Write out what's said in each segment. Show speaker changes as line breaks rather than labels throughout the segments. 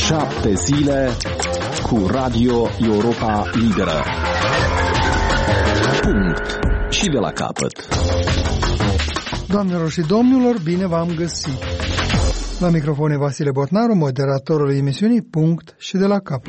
7 zile cu Radio Europa Liberă. Punct. Și de la capăt.
Doamnelor și domnilor, bine v-am găsit. La microfon e Vasile Botnaru, moderatorul emisiunii Punct și de la capăt.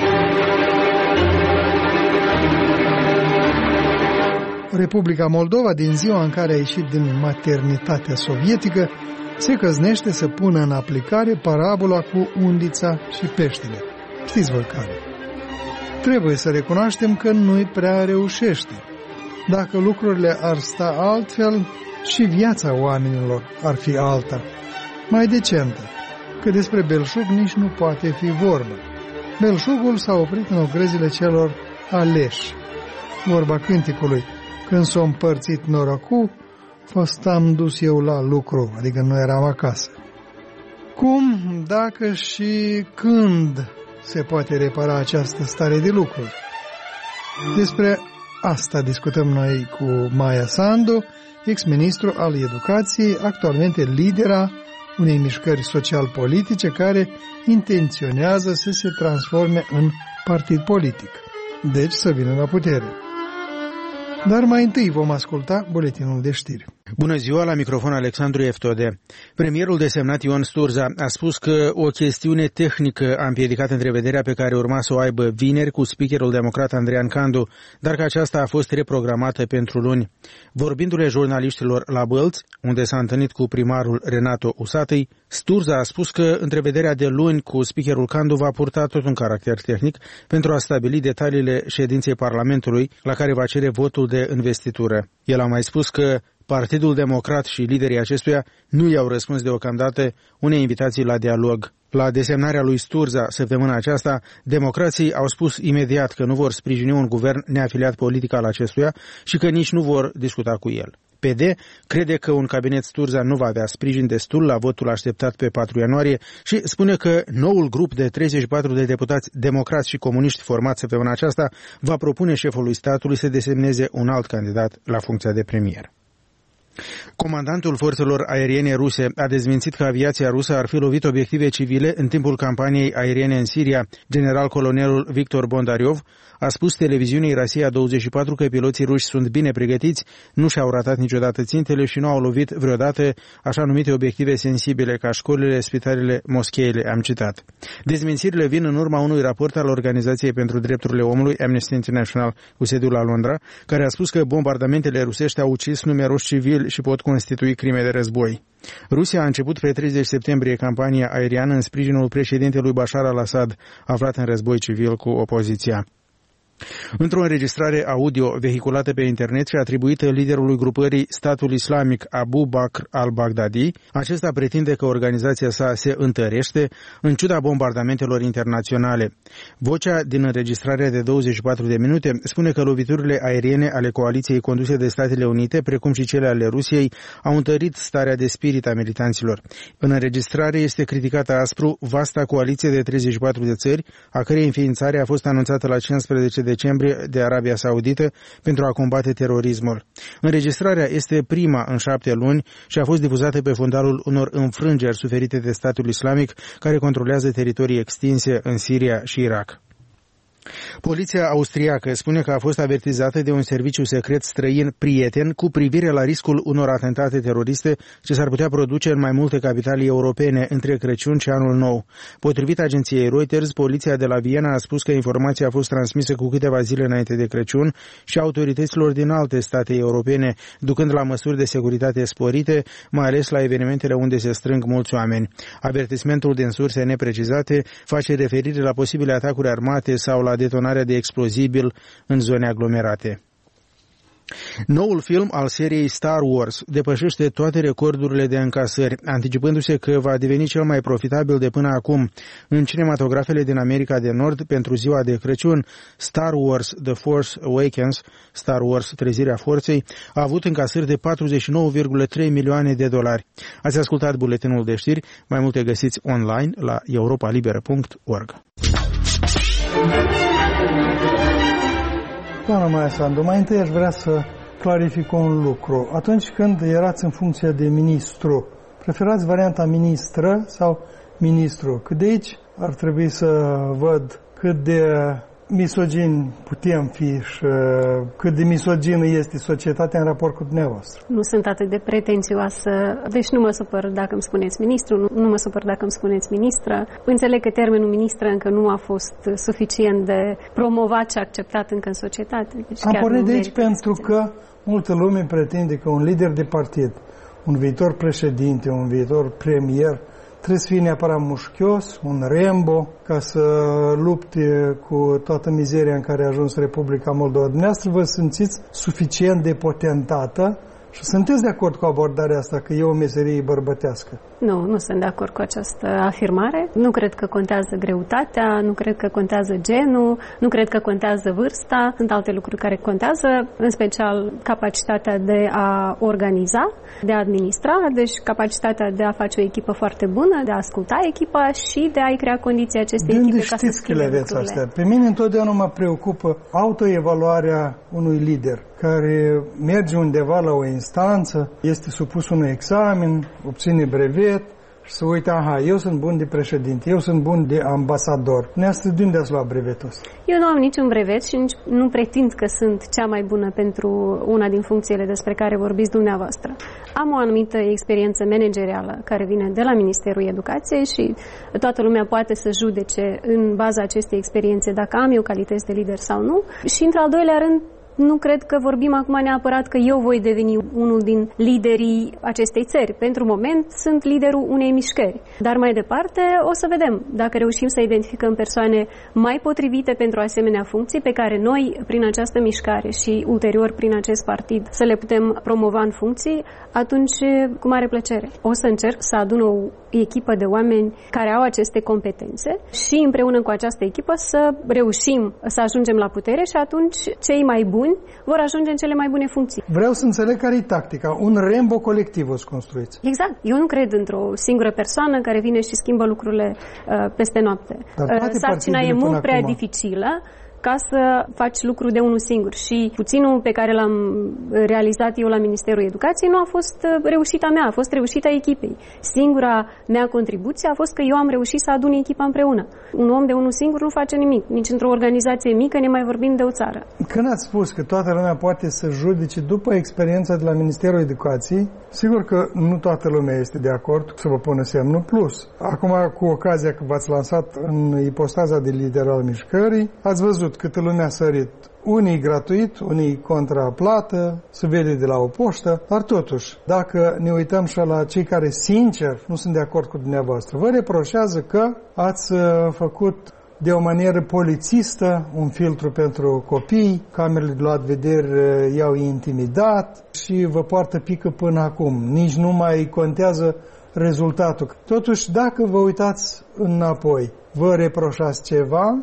Republica Moldova, din ziua în care a ieșit din maternitatea sovietică, se căznește să pună în aplicare parabola cu undița și peștele. Știți voi care. Trebuie să recunoaștem că nu-i prea reușește. Dacă lucrurile ar sta altfel, și viața oamenilor ar fi alta, mai decentă, că despre belșug nici nu poate fi vorbă. Belșugul s-a oprit în ogrezile celor aleși. Vorba cânticului, când s-a împărțit norocul, fostam dus eu la lucru, adică nu eram acasă. Cum, dacă și când se poate repara această stare de lucruri? Despre asta discutăm noi cu Maia Sandu, ex-ministru al educației, actualmente lidera unei mișcări social-politice care intenționează să se transforme în partid politic, deci să vină la putere. Dar mai întâi vom asculta buletinul de știri.
Bună ziua, la microfon Alexandru Eftode. Premierul desemnat Ion Sturza a spus că o chestiune tehnică a împiedicat întrevederea pe care urma să o aibă vineri cu speakerul democrat Andrian Candu, dar că aceasta a fost reprogramată pentru luni. Vorbindu-le jurnaliștilor la Bălți, unde s-a întâlnit cu primarul Renato Usatăi, Sturza a spus că întrevederea de luni cu speakerul Candu va purta tot un caracter tehnic pentru a stabili detaliile ședinței Parlamentului, la care va cere votul de investitură. El a mai spus că Partidul Democrat și liderii acestuia nu i-au răspuns deocamdată unei invitații la dialog. La desemnarea lui Sturza săptămâna aceasta, democrații au spus imediat că nu vor sprijini un guvern neafiliat politic al acestuia și că nici nu vor discuta cu el. PD crede că un cabinet Sturza nu va avea sprijin destul la votul așteptat pe 4 ianuarie și spune că noul grup de 34 de deputați democrați și comuniști format săptămâna aceasta va propune șefului statului să desemneze un alt candidat la funcția de premier. Comandantul forțelor aeriene ruse a dezmințit că aviația rusă ar fi lovit obiective civile în timpul campaniei aeriene în Siria. General-colonelul Victor Bondaryov a spus televiziunii Rosia 24 că piloții ruși sunt bine pregătiți, nu și-au ratat niciodată țintele și nu au lovit vreodată așa numite obiective sensibile ca școlile, spitalele, moscheile, am citat. Dezmințirile vin în urma unui raport al Organizației pentru Drepturile Omului, Amnesty International, cu sediul la Londra, care a spus că bombardamentele rusești au ucis numeroși civili și pot constitui crime de război. Rusia a început pe 30 septembrie campania aeriană în sprijinul președintelui Bashar al-Assad, aflat în război civil cu opoziția. Într-o înregistrare audio vehiculată pe internet și atribuită liderului grupării Statul Islamic Abu Bakr al-Baghdadi, acesta pretinde că organizația sa se întărește în ciuda bombardamentelor internaționale. Vocea din înregistrarea de 24 de minute spune că loviturile aeriene ale coaliției conduse de Statele Unite, precum și cele ale Rusiei, au întărit starea de spirit a militanților. În înregistrare este criticată aspru vasta coaliție de 34 de țări, a cărei înființare a fost anunțată la 15 decembrie de Arabia Saudită pentru a combate terorismul. Înregistrarea este prima în 7 luni și a fost difuzată pe fundalul unor înfrângeri suferite de statul islamic care controlează teritorii extinse în Siria și Irak. Poliția austriacă spune că a fost avertizată de un serviciu secret străin prieten cu privire la riscul unor atentate teroriste ce s-ar putea produce în mai multe capitale europene între Crăciun și Anul Nou. Potrivit agenției Reuters, poliția de la Viena a spus că informația a fost transmisă cu câteva zile înainte de Crăciun și autorităților din alte state europene, ducând la măsuri de securitate sporite, mai ales la evenimentele unde se strâng mulți oameni. Avertismentul din surse neprecizate face referire la posibile atacuri armate sau la detonarea de explozibil în zone aglomerate. Noul film al seriei Star Wars depășește toate recordurile de încasări, anticipându-se că va deveni cel mai profitabil de până acum. În cinematografele din America de Nord, pentru ziua de Crăciun, Star Wars The Force Awakens, Star Wars Trezirea Forței, a avut încasări de 49,3 milioane de dolari. Ați ascultat buletinul de știri, mai multe găsiți online la europalibera.org.
Doamna Maia Sandu, mai întâi aș vrea să clarific un lucru. Atunci când erați în funcția de ministru, preferați varianta ministră sau ministru? Că de aici ar trebui să văd cât de misogini putem fi și cât de misogină este societatea în raport cu dumneavoastră.
Nu sunt atât de pretențioasă, deci nu mă supăr dacă îmi spuneți ministru, nu mă supăr dacă îmi spuneți ministră. Înțeleg că termenul ministră încă nu a fost suficient de promovat și acceptat încă în societate. Deci
am pornit de aici pentru că multă lume pretinde că un lider de partid, un viitor președinte, un viitor premier, trebuie să fie neapărat mușchios, un Rambo, ca să lupte cu toată mizeria în care a ajuns Republica Moldova. Dumneavoastră vă simțiți suficient de potentată și sunteți de acord cu abordarea asta, că e o meserie bărbătească?
Nu sunt de acord cu această afirmare. Nu cred că contează greutatea, nu cred că contează genul, nu cred că contează vârsta. Sunt alte lucruri care contează, în special capacitatea de a organiza, de a administra, deci capacitatea de a face o echipă foarte bună, de a asculta echipa și de a-i crea condiții acestei echipe ca să schimbe lucrurile. Astea?
Pe mine întotdeauna mă preocupă autoevaluarea unui lider care merge undeva la o instanță, este supus unui examen, obține brevet și să uite, eu sunt bun de președinte, eu sunt bun de ambasador. Dumneavoastră, de unde ați luat brevetul ăsta?
Eu nu am niciun brevet și nici nu pretind că sunt cea mai bună pentru una din funcțiile despre care vorbiți dumneavoastră. Am o anumită experiență managerială care vine de la Ministerul Educației și toată lumea poate să judece în baza acestei experiențe dacă am eu calități de lider sau nu. Și, într-al doilea rând, nu cred că vorbim acum neapărat că eu voi deveni unul din liderii acestei țări. Pentru moment sunt liderul unei mișcări. Dar mai departe o să vedem dacă reușim să identificăm persoane mai potrivite pentru asemenea funcții pe care noi, prin această mișcare și ulterior prin acest partid, să le putem promova în funcții, atunci cu mare plăcere. O să încerc să adun o echipă de oameni care au aceste competențe și împreună cu această echipă să reușim să ajungem la putere și atunci cei mai buni vor ajunge în cele mai bune funcții.
Vreau să înțeleg care e tactica. Un Rambo colectiv o să construiți.
Exact. Eu nu cred într-o singură persoană care vine și schimbă lucrurile peste noapte. Sarcina e mult prea dificilă ca să faci lucru de unul singur. Și puținul pe care l-am realizat eu la Ministerul Educației nu a fost reușita mea, a fost reușita echipei. Singura mea contribuție a fost că eu am reușit să adun echipa împreună. Un om de unul singur nu face nimic. Nici într-o organizație mică, ne mai vorbim de o țară.
Când ați spus că toată lumea poate să judece după experiența de la Ministerul Educației, sigur că nu toată lumea este de acord să vă pună semnul plus. Acum, cu ocazia că v-ați lansat în ipostaza de lider al mișcării, ați văzut câtă lumea a sărit. Unii gratuit, unii contra plată, se vede de la o poștă, dar totuși, dacă ne uităm și la cei care sincer nu sunt de acord cu dumneavoastră, vă reproșează că ați făcut de o manieră polițistă un filtru pentru copii, camerele de luat vedere i-au intimidat și vă poartă pică până acum. Nici nu mai contează rezultatul. Totuși, dacă vă uitați înapoi, vă reproșați ceva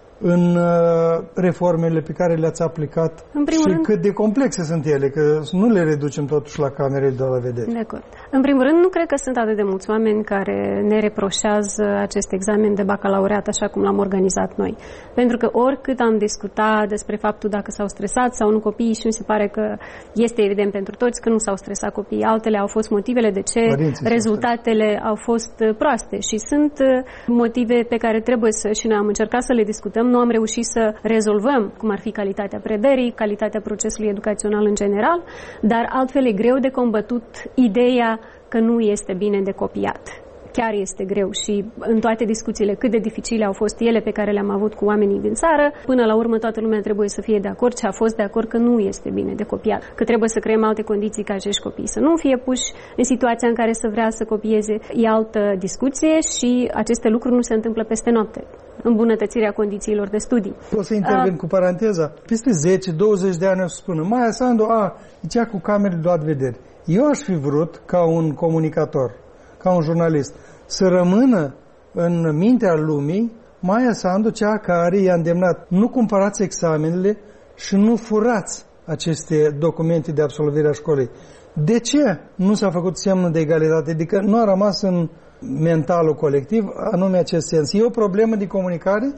în reformele pe care le-ați aplicat și cât de complexe sunt ele, că nu le reducem totuși la camere de la vedere.
De acord. În primul rând, nu cred că sunt atât de mulți oameni care ne reproșează acest examen de bacalaureat așa cum l-am organizat noi. Pentru că oricât am discutat despre faptul dacă s-au stresat sau nu copiii, și mi se pare că este evident pentru toți că nu s-au stresat copiii, altele au fost motivele de ce rezultatele au fost proaste și sunt motive pe care trebuie și noi am încercat să le discutăm. Nu am reușit să rezolvăm, cum ar fi calitatea predării, calitatea procesului educațional în general, dar altfel e greu de combătut ideea că nu este bine de copiat. Chiar este greu și în toate discuțiile cât de dificile au fost ele pe care le-am avut cu oamenii din țară, până la urmă toată lumea trebuie să fie de acord și a fost de acord că nu este bine de copiat, că trebuie să creăm alte condiții ca acești copii să nu fie puși în situația în care să vrea să copieze. E altă discuție și aceste lucruri nu se întâmplă peste noapte. Îmbunătățirea condițiilor de studii.
O să intervin cu paranteza. Peste 10-20 de ani o să spună Maia Sandu, e cea cu camere de luat vederi. Eu aș fi vrut, ca un comunicator, ca un jurnalist, să rămână în mintea lumii Maia Sandu, cea care i-a îndemnat: nu cumpărați examenele și nu furați aceste documente de absolvire a școlii. De ce nu s-a făcut semnul de egalitate? Adică nu a rămas în mentalul colectiv, anume acest sens. E o problemă de comunicare?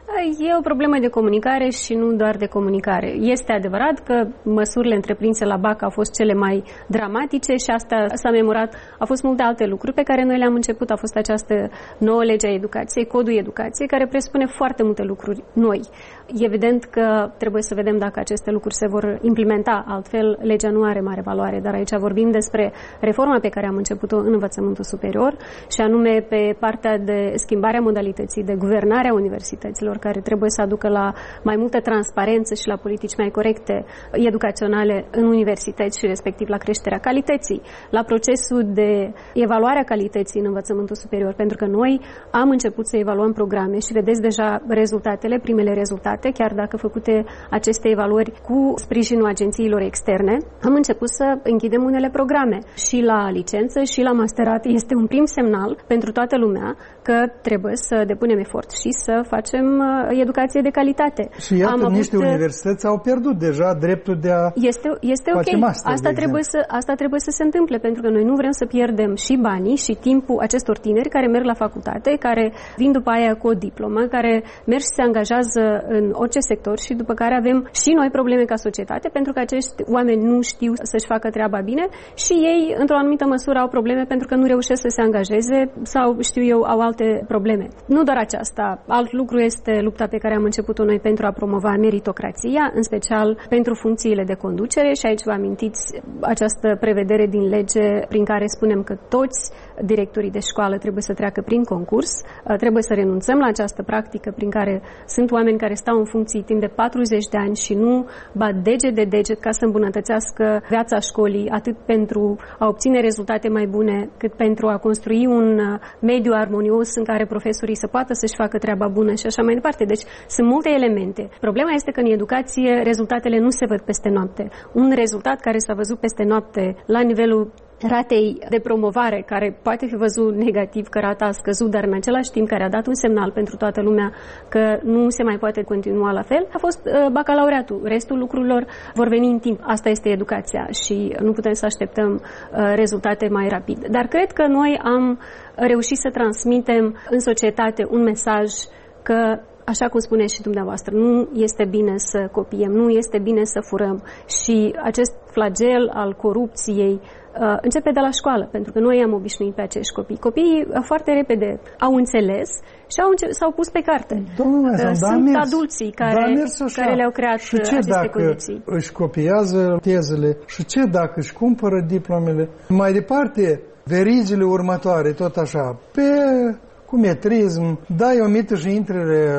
E o problemă de comunicare și nu doar de comunicare. Este adevărat că măsurile întreprinse la BAC au fost cele mai dramatice și asta s-a memorat. Au fost multe alte lucruri pe care noi le-am început. A fost această nouă lege a educației, codul educației, care presupune foarte multe lucruri noi. Evident că trebuie să vedem dacă aceste lucruri se vor implementa, altfel legea nu are mare valoare, dar aici vorbim despre reforma pe care am început-o în învățământul superior și anume pe partea de schimbarea modalității de guvernare a universităților, care trebuie să aducă la mai multă transparență și la politici mai corecte educaționale în universități și respectiv la creșterea calității, la procesul de evaluare a calității în învățământul superior, pentru că noi am început să evaluăm programe și vedeți deja rezultatele, primele rezultate, chiar dacă făcute aceste evaluări cu sprijinul agențiilor externe, am început să închidem unele programe și la licență și la masterat. Este un prim semnal pentru toată lumea că trebuie să depunem efort și să facem educație de calitate.
Și iată, niște universități au pierdut deja dreptul de a
Este
face
ok.
master,
Asta trebuie să se întâmple, pentru că noi nu vrem să pierdem și banii și timpul acestor tineri care merg la facultate, care vin după aia cu o diplomă, care merg și se angajează în orice sector și după care avem și noi probleme ca societate, pentru că acești oameni nu știu să-și facă treaba bine și ei, într-o anumită măsură, au probleme pentru că nu reușesc să se angajeze sau, știu eu, au alte probleme. Nu doar aceasta. Alt lucru este lupta pe care am început-o noi pentru a promova meritocrația, în special pentru funcțiile de conducere și aici vă amintiți această prevedere din lege prin care spunem că toți directorii de școală trebuie să treacă prin concurs, trebuie să renunțăm la această practică prin care sunt oameni care stau în funcții timp de 40 de ani și nu bat deget de deget ca să îmbunătățească viața școlii, atât pentru a obține rezultate mai bune, cât pentru a construi un mediu armonios în care profesorii să poată să-și facă treaba bună și așa mai departe. Deci sunt multe elemente. Problema este că în educație rezultatele nu se văd peste noapte. Un rezultat care s-a văzut peste noapte la nivelul ratei de promovare, care poate fi văzut negativ că rata a scăzut, dar în același timp care a dat un semnal pentru toată lumea că nu se mai poate continua la fel, a fost bacalaureatul. Restul lucrurilor vor veni în timp. Asta este educația și nu putem să așteptăm rezultate mai rapid. Dar cred că noi am reușit să transmitem în societate un mesaj că, așa cum spuneți și dumneavoastră, nu este bine să copiem, nu este bine să furăm și acest flagel al corupției începe de la școală, pentru că noi am obișnuit pe acești copii. Copiii foarte repede au înțeles și s-au pus pe carte. Sunt adulții care le-au creat aceste condiții.
Își copiază tezele și ce dacă își cumpără diplomele? Mai departe, verigile următoare, tot așa, pe cu metrism, dai o mită și intri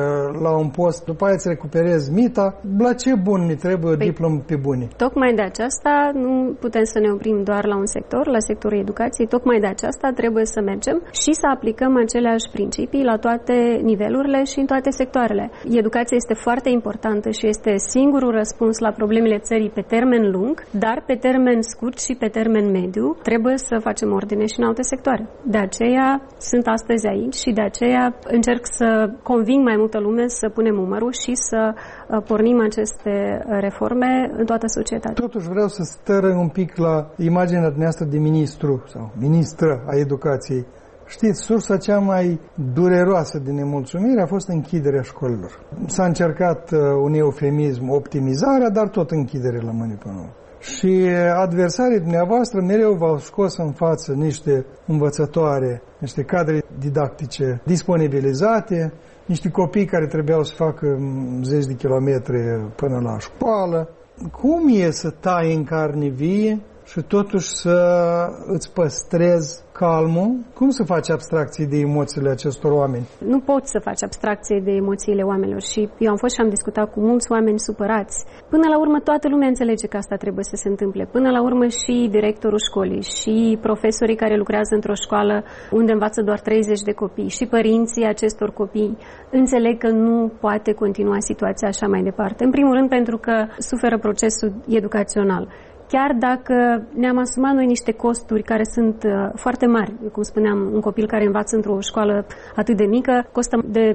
la un post, după aia îți recuperezi mita, la ce bun mi trebuie o diplomă pe bune?
Tocmai de aceasta nu putem să ne oprim doar la un sector, la sectorul educației, tocmai de aceasta trebuie să mergem și să aplicăm aceleași principii la toate nivelurile și în toate sectoarele. Educația este foarte importantă și este singurul răspuns la problemele țării pe termen lung, dar pe termen scurt și pe termen mediu trebuie să facem ordine și în alte sectoare. De aceea sunt astăzi aici și de aceea încerc să conving mai multă lume să punem umărul și să pornim aceste reforme în toată societatea.
Totuși vreau să stără un pic la imaginea dumneavoastră de ministru sau ministră a educației. Știți, sursa cea mai dureroasă de nemulțumire a fost închiderea școlilor. S-a încercat un eufemism, optimizarea, dar tot închidere la mâini până urmă. Și adversarii dumneavoastră mereu v-au scos în față niște învățătoare, niște cadre didactice disponibilizate, niște copii care trebuiau să facă 10 de kilometri până la școală. Cum e să tai în carne vie și totuși să îți păstrezi calmul? Cum să faci abstracție de emoțiile acestor oameni?
Nu poți să faci abstracție de emoțiile oamenilor și eu am fost și am discutat cu mulți oameni supărați. Până la urmă toată lumea înțelege că asta trebuie să se întâmple. Până la urmă și directorul școlii și profesorii care lucrează într-o școală unde învață doar 30 de copii și părinții acestor copii înțeleg că nu poate continua situația așa mai departe. În primul rând pentru că suferă procesul educațional. chiar dacă ne-am asumat noi niște costuri care sunt foarte mari. Cum spuneam, un copil care învață într-o școală atât de mică costă de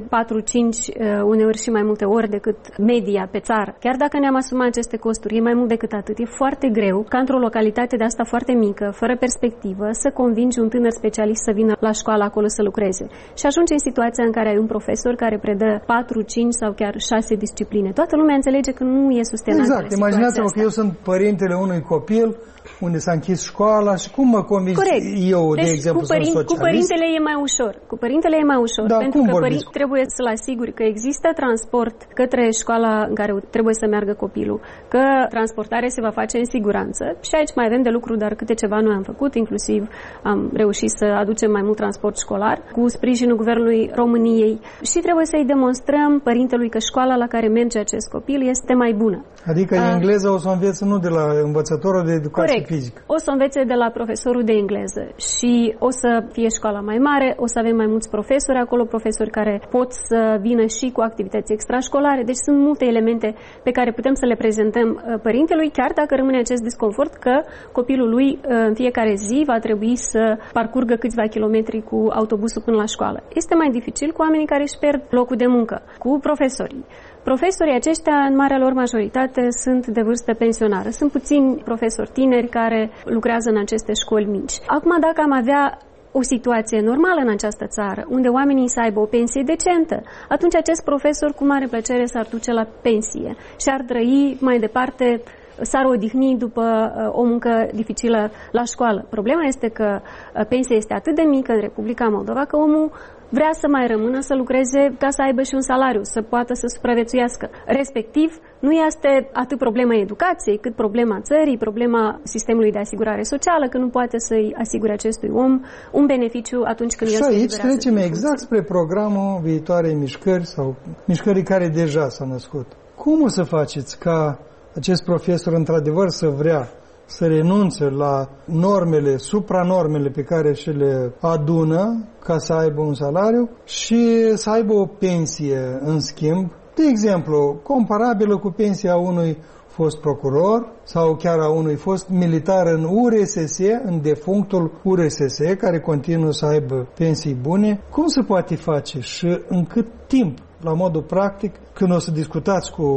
4-5, uneori și mai multe ori decât media pe țară. Chiar dacă ne-am asumat aceste costuri, e mai mult decât atât. E foarte greu ca într-o localitate de asta foarte mică, fără perspectivă, să convingi un tânăr specialist să vină la școală acolo să lucreze. Și ajungi în situația în care ai un profesor care predă 4, 5 sau chiar 6 discipline. Toată lumea înțelege că nu e sustenabilă.
Exact. Imaginați-vă că eu sunt părintele unui copil unde s-a închis școala și cum mă convingi eu, de exemplu, să socialist?
Cu părintele e mai ușor. Cu părintele e mai ușor,
da,
pentru că trebuie să-l asiguri că există transport către școala în care trebuie să meargă copilul, că transportarea se va face în siguranță. Și aici mai avem de lucru, dar câte ceva noi am făcut, inclusiv am reușit să aducem mai mult transport școlar cu sprijinul Guvernului României și trebuie să-i demonstrăm părintelui că școala la care merge acest copil este mai bună.
Adică engleză o să învețe nu de la învățătorul de educație fizică.
O să învețe de la profesorul de engleză și o să fie școala mai mare, o să avem mai mulți profesori acolo, profesori care pot să vină și cu activități extrașcolare, deci sunt multe elemente pe care putem să le prezentăm părintelui, chiar dacă rămâne acest disconfort că copilul lui în fiecare zi va trebui să parcurgă câțiva kilometri cu autobusul până la școală. Este mai dificil cu oamenii care își pierd locul de muncă, cu profesorii. Profesorii aceștia, în marea lor majoritate, sunt de vârstă pensionară. Sunt puțini profesori tineri care lucrează în aceste școli mici. Acum, dacă am avea o situație normală în această țară, unde oamenii să aibă o pensie decentă, atunci acest profesor cu mare plăcere s-ar duce la pensie și ar trăi mai departe, s-ar odihni după o muncă dificilă la școală. Problema este că pensia este atât de mică în Republica Moldova că omul vrea să mai rămână să lucreze ca să aibă și un salariu, să poată să supraviețuiască. Respectiv, nu este atât problema educației, cât problema țării, problema sistemului de asigurare socială, că nu poate să-i asigure acestui om un beneficiu atunci când el se eliberează.
Și aici trecem exact spre programul viitoarei mișcări sau mișcării care deja s-a născut. Cum o să faceți ca acest profesor într-adevăr să vrea să renunțe la normele, supranormele pe care și le adună ca să aibă un salariu și să aibă o pensie în schimb, de exemplu, comparabilă cu pensia unui fost procuror sau chiar a unui fost militar în URSS, în defunctul URSS, care continuă să aibă pensii bune. Cum se poate face și în cât timp? La modul practic, când o să discutați cu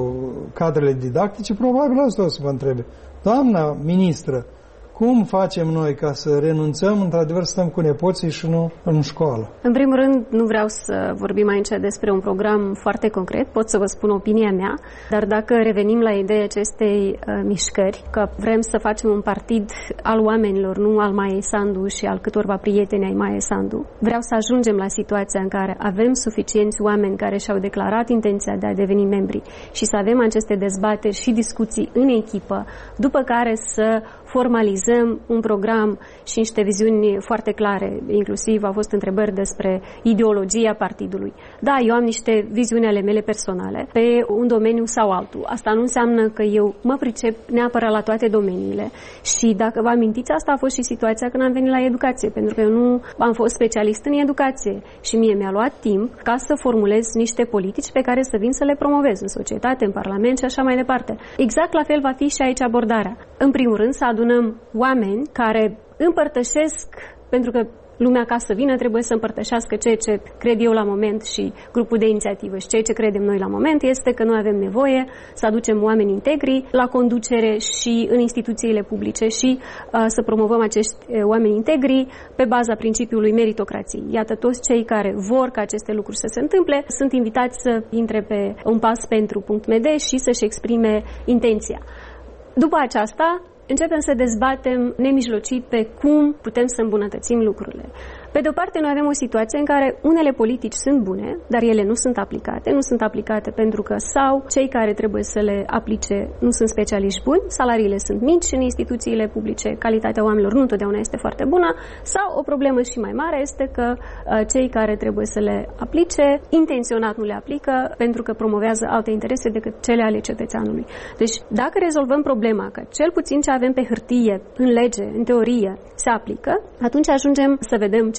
cadrele didactice, probabil asta o să vă întrebe. Doamna ministră, cum facem noi ca să renunțăm, într-adevăr, să stăm cu nepoții și nu în școală?
În primul rând, nu vreau să vorbim aici despre un program foarte concret, pot să vă spun opinia mea, dar dacă revenim la ideea acestei mișcări, că vrem să facem un partid al oamenilor, nu al Maiei Sandu și al câtorva prieteni ai Maiei Sandu, vreau să ajungem la situația în care avem suficienți oameni care și-au declarat intenția de a deveni membri și să avem aceste dezbateri și discuții în echipă, după care să formalizăm un program și niște viziuni foarte clare, inclusiv au fost întrebări despre ideologia partidului. Da, eu am niște viziuni ale mele personale pe un domeniu sau altul. Asta nu înseamnă că eu mă pricep neapărat la toate domeniile și dacă vă amintiți, asta a fost și situația când am venit la educație, pentru că eu nu am fost specialist în educație și mie mi-a luat timp ca să formulez niște politici pe care să vin să le promovez în societate, în Parlament și așa mai departe. Exact la fel va fi și aici abordarea. În primul rând să adunăm oameni care împărtășesc, pentru că lumea ca să vină trebuie să împărtășească ceea ce cred eu la moment și grupul de inițiativă și ceea ce credem noi la moment este că noi avem nevoie să aducem oameni integri la conducere și în instituțiile publice și să promovăm acești oameni integri pe baza principiului meritocrației. Iată, toți cei care vor ca aceste lucruri să se întâmple sunt invitați să intre pe unpaspentru.md și să-și exprime intenția. După aceasta, începem să dezbatem nemijlocit pe cum putem să îmbunătățim lucrurile. Pe de o parte, noi avem o situație în care unele politici sunt bune, dar ele nu sunt aplicate. Nu sunt aplicate pentru că sau cei care trebuie să le aplice nu sunt specialiști buni, salariile sunt mici în instituțiile publice, calitatea oamenilor nu întotdeauna este foarte bună, sau o problemă și mai mare este că cei care trebuie să le aplice, intenționat nu le aplică pentru că promovează alte interese decât cele ale cetățeanului. Deci, dacă rezolvăm problema că cel puțin ce avem pe hârtie, în lege, în teorie, se aplică, atunci ajungem să vedem ce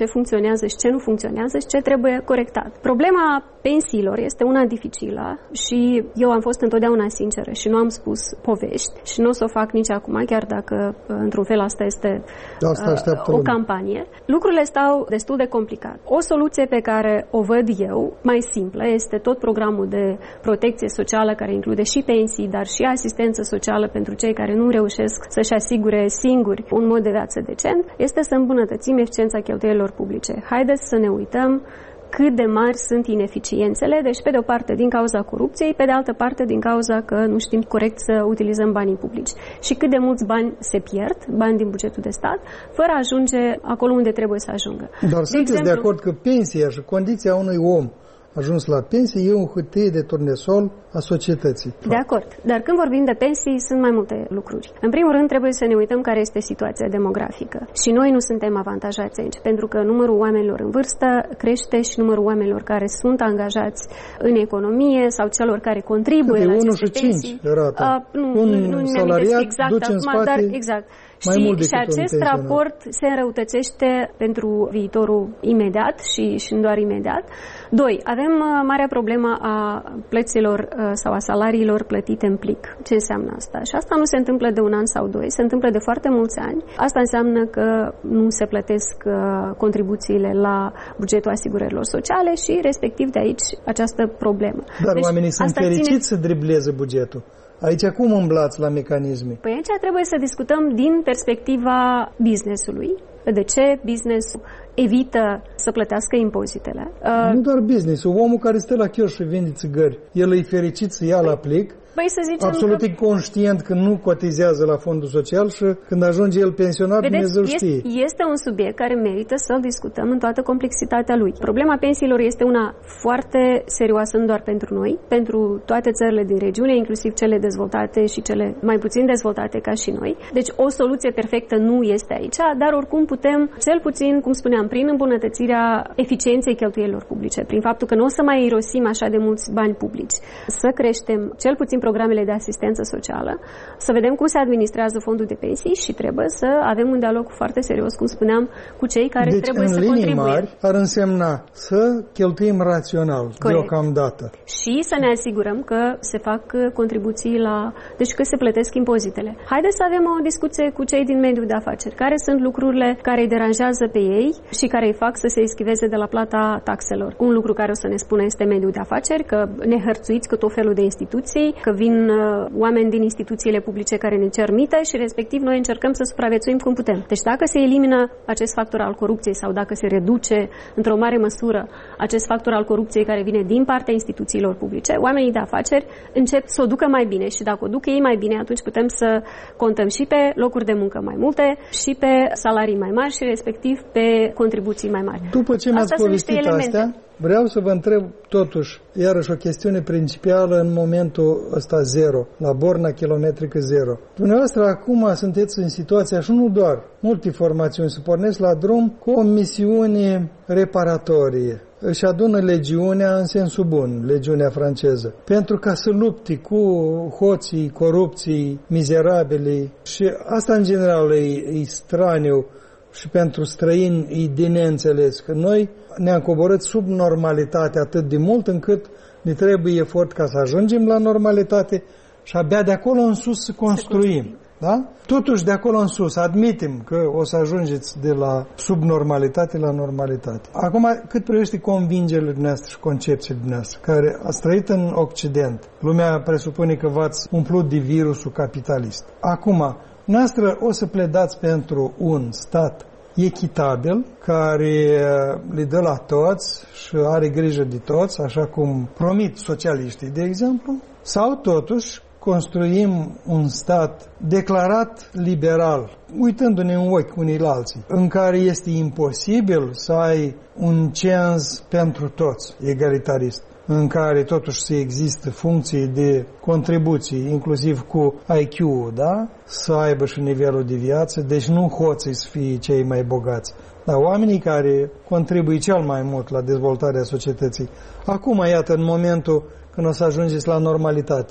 ce funcționează și ce nu funcționează și ce trebuie corectat. Problema pensiilor este una dificilă și eu am fost întotdeauna sinceră și nu am spus povești și nu o să o fac nici acum, chiar dacă într-un fel asta este o campanie. Lucrurile stau destul de complicat. O soluție pe care o văd eu, mai simplă, este tot programul de protecție socială care include și pensii, dar și asistență socială pentru cei care nu reușesc să-și asigure singuri un mod de viață decent, este să îmbunătățim eficiența cheltuielilor publice. Haideți să ne uităm cât de mari sunt ineficiențele, deci pe de o parte din cauza corupției, pe de altă parte din cauza că nu știm corect să utilizăm banii publici. Și cât de mulți bani se pierd, bani din bugetul de stat, fără a ajunge acolo unde trebuie să ajungă.
Dar sunteți de acord că pensia și condiția unui om ajuns la pensie e un hârtie de turnesol a societății.
De acord. Dar când vorbim de pensii, sunt mai multe lucruri. În primul rând, trebuie să ne uităm care este situația demografică. Și noi nu suntem avantajați aici, pentru că numărul oamenilor în vârstă crește și numărul oamenilor care sunt angajați în economie sau celor care contribuie la aceste pensii.
1 și 5 rata. Un salariat
exact,
duce în spate...
Dar, exact. Și acest raport se înrăutățește pentru viitorul imediat și nu doar imediat. 2. Avem marea problemă a plăților sau a salariilor plătite în plic. Ce înseamnă asta? Și asta nu se întâmplă de un an sau doi, se întâmplă de foarte mulți ani. Asta înseamnă că nu se plătesc contribuțiile la bugetul asigurărilor sociale și respectiv de aici această problemă.
Dar deci, oamenii sunt fericiți să dribleze bugetul. Aici cum umblați la mecanisme?
Păi aici trebuie să discutăm din perspectiva business-ului. De ce business evită să plătească impozitele?
Nu doar business-ul. Omul care stă la chioș și vinde țigări, el e fericit să ia la plic?
Să zicem
absolut inconștient că nu cotizează la fondul social și când ajunge el pensionar, Dumnezeu știe.
Este un subiect care merită să-l discutăm în toată complexitatea lui. Problema pensiilor este una foarte serioasă, nu doar pentru noi, pentru toate țările din regiune, inclusiv cele dezvoltate și cele mai puțin dezvoltate ca și noi. Deci o soluție perfectă nu este aici, dar oricum putem, cel puțin, cum spuneam, prin îmbunătățirea eficienței cheltuielilor publice, prin faptul că nu o să mai irosim așa de mulți bani publici, să creștem cel puțin programele de asistență socială, să vedem cum se administrează fondul de pensii și trebuie să avem un dialog foarte serios, cum spuneam, cu cei care trebuie să contribuie. Deci, în linii
mari, ar însemna să cheltuim rațional, deocamdată.
Și să ne asigurăm că se fac contribuții deci că se plătesc impozitele. Haideți să avem o discuție cu cei din mediul de afaceri. Care sunt lucrurile care îi deranjează pe ei și care îi fac să se eschiveze de la plata taxelor? Un lucru care o să ne spună este mediul de afaceri, că ne hărțuiți cu tot felul de instituții, că vin oameni din instituțiile publice care ne cer mită și respectiv noi încercăm să supraviețuim cum putem. Deci dacă se elimină acest factor al corupției sau dacă se reduce într-o mare măsură acest factor al corupției care vine din partea instituțiilor publice, oamenii de afaceri încep să o ducă mai bine și dacă o duc ei mai bine, atunci putem să contăm și pe locuri de muncă mai multe și pe salarii mai mari și respectiv pe contribuții mai mari.
După ce mi-ați povestit astea, vreau să vă întreb totuși, iarăși o chestiune principală în momentul ăsta zero, la borna kilometrică zero. Dumneavoastră acum sunteți în situația și nu doar multe formațiuni să pornesc la drum cu o misiune reparatorie. Își adună legiunea în sensul bun, legiunea franceză, pentru ca să lupte cu hoții, corupții, mizerabili și asta în general e straniu și pentru străini e de neînțeles că noi ne-am coborât sub normalitate atât de mult încât ne trebuie efort ca să ajungem la normalitate și abia de acolo în sus să construim. Da? Totuși, de acolo în sus, admitem că o să ajungeți de la subnormalitate la normalitate. Acum, cât privește convingerile dumneavoastră și concepțiile dumneavoastră, care ați trăit în Occident, lumea presupune că v-ați umplut de virusul capitalist. Acum, noastră o să pledați pentru un stat echitabil, care le dă la toți și are grijă de toți, așa cum promit socialiștii, de exemplu, sau totuși construim un stat declarat liberal, uitându-ne în ochi unii la alții, în care este imposibil să ai un cens pentru toți, egalitarist, în care totuși să există funcții de contribuții, inclusiv cu IQ-ul, da? Să aibă și nivelul de viață, deci nu hoții să fie cei mai bogați, dar oamenii care contribuie cel mai mult la dezvoltarea societății. Acum, iată, în momentul când o să ajungeți la normalitate,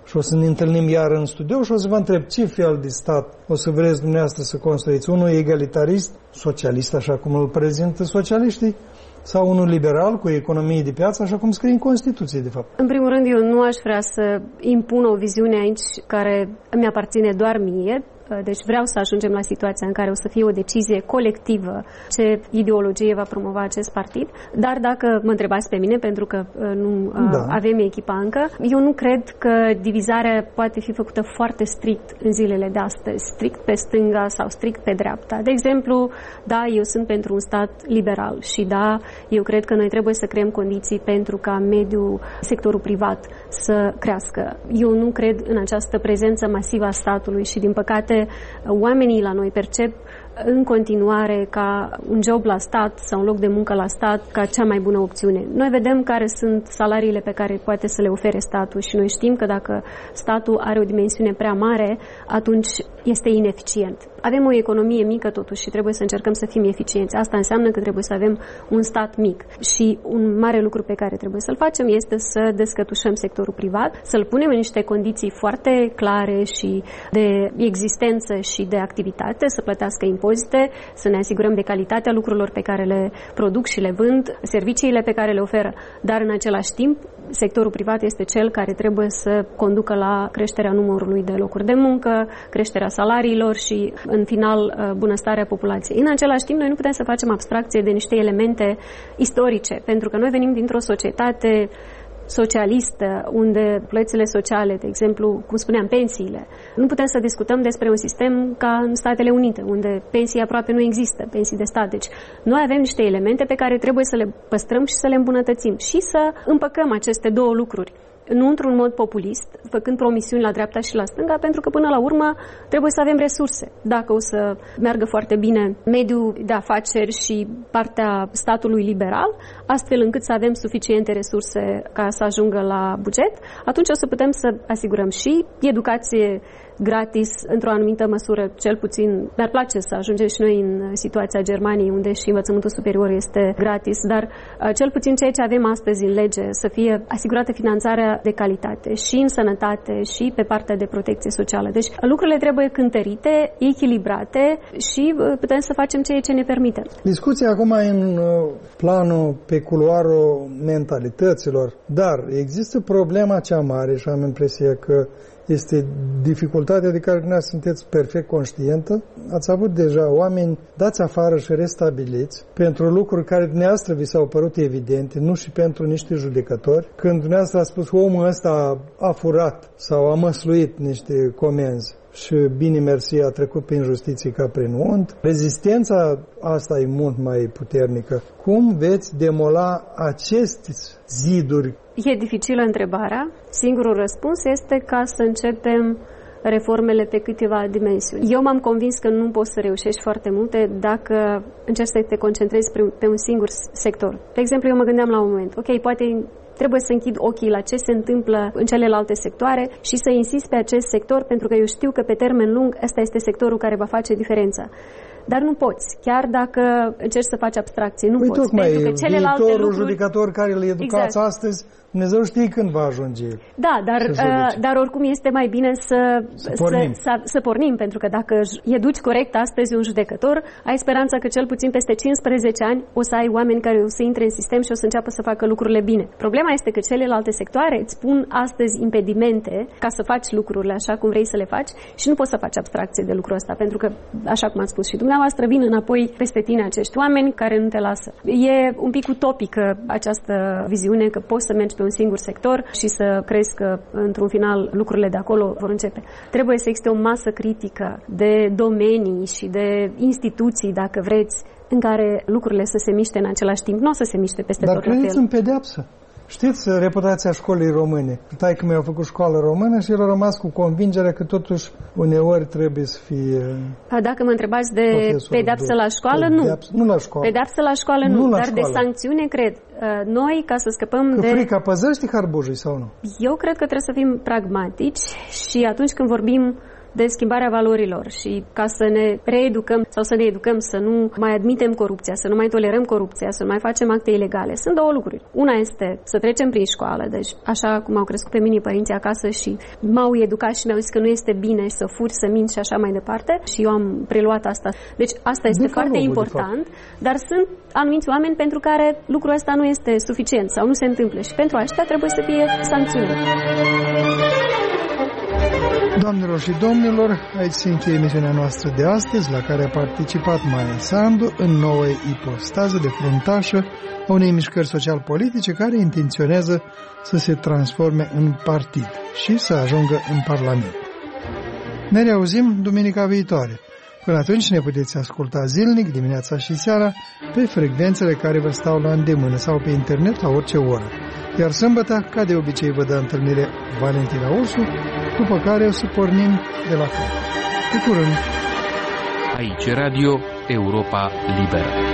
Și o să ne întâlnim iar în studio și o să vă întreb ce fel de stat o să vreți dumneavoastră să construiți. Unul egalitarist, socialist, așa cum îl prezintă socialiștii, sau unul liberal cu economie de piață, așa cum scrie în Constituție, de fapt?
În primul rând, eu nu aș vrea să impun o viziune aici care îmi aparține doar mie. Deci vreau să ajungem la situația în care o să fie o decizie colectivă ce ideologie va promova acest partid. Dar dacă mă întrebați pe mine, pentru că nu avem echipa încă, eu nu cred că divizarea poate fi făcută foarte strict în zilele de astăzi, strict pe stânga sau strict pe dreapta. De exemplu, da, eu sunt pentru un stat liberal și da, eu cred că noi trebuie să creăm condiții pentru ca mediul, sectorul privat să crească. Eu nu cred în această prezență masivă a statului și, din păcate, oamenii la noi percep în continuare ca un job la stat sau un loc de muncă la stat ca cea mai bună opțiune. Noi vedem care sunt salariile pe care poate să le ofere statul și noi știm că dacă statul are o dimensiune prea mare, atunci este ineficient. Avem o economie mică totuși și trebuie să încercăm să fim eficienți. Asta înseamnă că trebuie să avem un stat mic și un mare lucru pe care trebuie să-l facem este să descătușăm sectorul privat, să-l punem în niște condiții foarte clare și de existență și de activitate, să plătească impozite, să ne asigurăm de calitatea lucrurilor pe care le produc și le vând, serviciile pe care le oferă, dar în același timp sectorul privat este cel care trebuie să conducă la creșterea numărului de locuri de muncă, creșterea salariilor și, în final, bunăstarea populației. În același timp, noi nu putem să facem abstracție de niște elemente istorice, pentru că noi venim dintr-o societate socialistă, unde plățile sociale, de exemplu, cum spuneam, pensiile, nu putem să discutăm despre un sistem ca în Statele Unite, unde pensii aproape nu există, pensii de stat. Deci, noi avem niște elemente pe care trebuie să le păstrăm și să le îmbunătățim și să împăcăm aceste două lucruri. Nu într-un mod populist, făcând promisiuni la dreapta și la stânga, pentru că până la urmă trebuie să avem resurse. Dacă o să meargă foarte bine mediul de afaceri și partea statului liberal, astfel încât să avem suficiente resurse ca să ajungă la buget, atunci o să putem să asigurăm și educație gratis, într-o anumită măsură, cel puțin. Mi-ar place să ajungem și noi în situația Germaniei, unde și învățământul superior este gratis, dar cel puțin ceea ce avem astăzi în lege, să fie asigurată finanțarea de calitate și în sănătate și pe partea de protecție socială. Deci lucrurile trebuie cântărite, echilibrate și putem să facem ceea ce ne permite.
Discuția acum e în planul pe culoarul mentalităților, dar există problema cea mare și am impresia că este dificultatea de care dumneavoastră sunteți perfect conștientă. Ați avut deja oameni dați afară și restabiliți pentru lucruri care dumneavoastră vi s-au părut evidente, nu și pentru niște judecători. Când dumneavoastră a spus că omul ăsta a furat sau a măsluit niște comenzi și bine mersi a trecut prin justiție ca prin unt, rezistența asta e mult mai puternică. Cum veți demola aceste ziduri?
E dificilă întrebarea. Singurul răspuns este ca să începem reformele pe câteva dimensiuni. Eu m-am convins că nu poți să reușești foarte multe dacă încerci să te concentrezi pe un singur sector. De exemplu, eu mă gândeam la un moment, ok, poate trebuie să închid ochii la ce se întâmplă în celelalte sectoare și să insist pe acest sector, pentru că eu știu că pe termen lung ăsta este sectorul care va face diferența. Dar nu poți, chiar dacă încerci să faci abstracție, nu poți.
Tocmai,
pentru că celelalte
viitorul
lucruri...
judecător care îl educați astăzi, Dumnezeu știe când va ajunge.
Da, dar oricum este mai bine să pornim, pentru că dacă educi corect astăzi un judecător, ai speranța că cel puțin peste 15 ani o să ai oameni care o să intre în sistem și o să înceapă să facă lucrurile bine. Problema este că celelalte sectoare îți pun astăzi impedimente ca să faci lucrurile așa cum vrei să le faci și nu poți să faci abstracție de lucrul ăsta, pentru că, așa cum ați spus și dumneavoastră, vin înapoi peste tine acești oameni care nu te lasă. E un pic utopică această viziune că poți să mergi pe un singur sector și să crezi că, într-un final, lucrurile de acolo vor începe. Trebuie să existe o masă critică de domenii și de instituții, dacă vreți, în care lucrurile să se miște în același timp. Nu o să se miște peste tot la fel.
Dar credeți în pedeapsă? Știți reputația școlii române? Taică mi-a făcut școală română și el a rămas cu convingerea că totuși uneori trebuie să fie...
Dacă mă întrebați de pedeapsă la școală, nu.
Nu la școală.
Pedeapsă la școală nu, dar de sancțiune cred. Noi, ca să scăpăm
de... Că frica păzăște harbujii sau nu?
Eu cred că trebuie să fim pragmatici și atunci când vorbim de schimbarea valorilor și ca să ne reeducăm sau să ne educăm să nu mai admitem corupția, să nu mai tolerăm corupția, să nu mai facem acte ilegale. Sunt două lucruri. Una este să trecem prin școală, deci așa cum au crescut pe mine părinții acasă și m-au educat și mi-au zis că nu este bine să furi, să minți și așa mai departe și eu am preluat asta. Deci asta este foarte important, dar sunt anumiți oameni pentru care lucrul ăsta nu este suficient sau nu se întâmplă și pentru aceștia trebuie să fie sancționat.
Doamnelor și domnilor, aici se încheie emisiunea noastră de astăzi, la care a participat Maia Sandu în nouă ipostază de fruntașă a unei mișcări social-politice care intenționează să se transforme în partid și să ajungă în Parlament. Ne reauzim duminica viitoare. Până atunci ne puteți asculta zilnic, dimineața și seara, pe frecvențele care vă stau la îndemână sau pe internet la orice oră. Iar sâmbătă, ca de obicei, vă dă întâlnire Valentina Ursu, după care o să pornim de la cap. Pe curând!
Aici Radio Europa Liberă.